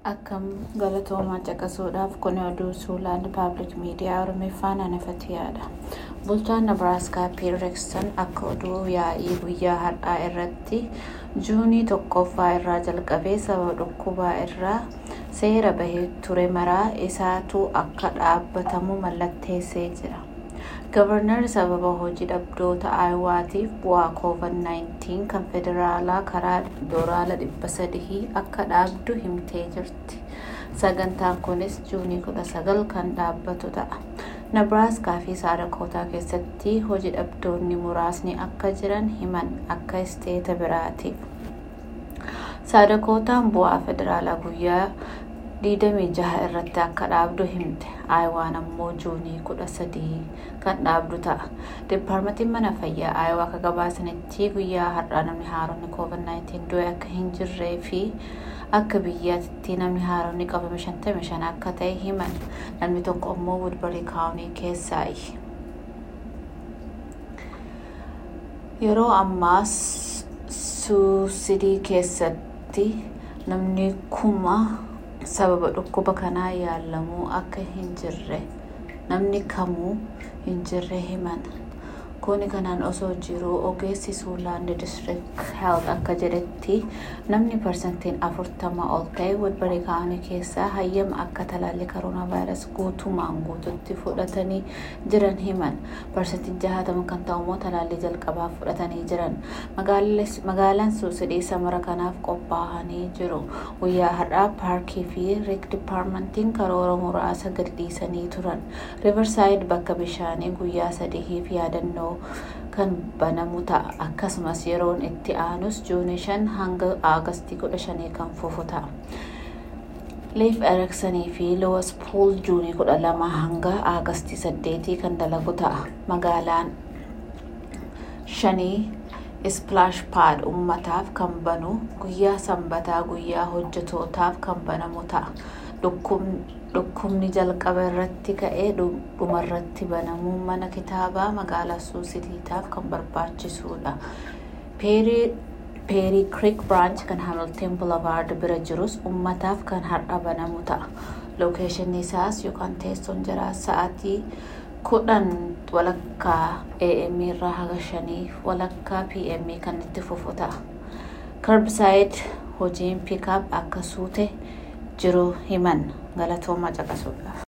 Akkam galatoomaa caqasuudhaaf kun oduu Suulaan Public Media Oromiffaan anafatiyaadha. Bulchaan Nebraaskaa Peter Rexton akka oduu yaa'ii guyyaa har'aa irratti Juunii 1ffaa irraa jalqabee sababa dhukkubaa irraa seera bahee ture maraa isaatu akka dhaabbatamu mallatteessee jira. Governor sababa hojii dhabdoota Iowaatiif bu'aa COVID-19 kan federaalaa karaa $300 akka dhaabdu himtee jirti. Sagantaan kunis Juunii 19 kan dhaabbatu ta'a. Nebraaskaa fi Saadakootaa keessatti hojii dhabdoonni muraasni akka jiran himan akka isteeta biraatiif. Saadakootaan bu'aa federaalaa guyyaa 26 irratti akka dhaabdu himte. Ayiwaan ammoo Juunii 13 kan dhaabdu ta'a. Dipaartmentiin mana fayyaa Ayiwaa akka gabaasanitti guyyaa har'aa namni haaronni COVID-19 du'e akka hin jirree fi akka biyyaatti namni haaronni qabame 55 akka ta'e himan. Namni tokko ammoo Woodbury County keessaayi. Yeroo ammaa Suusidii keessatti namni 1,000 sababa dhukkuba kanaa yaalamuu akka hin jirre namni kamuu hin jirre himan. Kuni kanaan osoo jiru ogeessi Suuland District Health akka jedhetti namni persentiin 40 ol ta'e Woodbury County keessaa hayyama akka talaalli coronavirus guutumaan guututti fudhatanii jiran himan. Persentiin 60 kan ta'u immoo talaalli jalqabaa fudhatanii jiran. Magaalaan Suusidii samara kanaaf qophaa'anii jiru. Guyyaa har'aa paarkii fi Rec Departmentiin karoora muraasa gadhiisanii turan. Riverside bakka bishaanii guyyaa 3 yaadannoo kan banamu ta'a. Akkasumas yeroon itti aanus Juunii 5 hanga Aagustii 15 kan fufu ta'a. Leif Eriksonii fi Lewis Pool Juunii 12 hanga Aagustii 8 kan dalagu ta'a. Magaalaan 5 Splash Pad ummataaf kan banu guyyaa sanbataa guyyaa hojjetootaaf kan banamu ta'a. Dhukkubni jalqaba irratti ka'ee dhumarratti banamuu mana kitaabaa magaalaa Suusidiitaaf kan barbaachisuudha. Perry Creek Branch kan Hamilton Boulevard bira jirus ummataaf kan har'a banamu ta'a. Lookeeshinni isaas yookaan teessoon jiraa sa'aatii 10:00 AM irraa haga 5:00 PM kan itti fufu ta'a. Curbside hojiin pick-up akka suute jiru himan. Galatoomaa caqasuudha.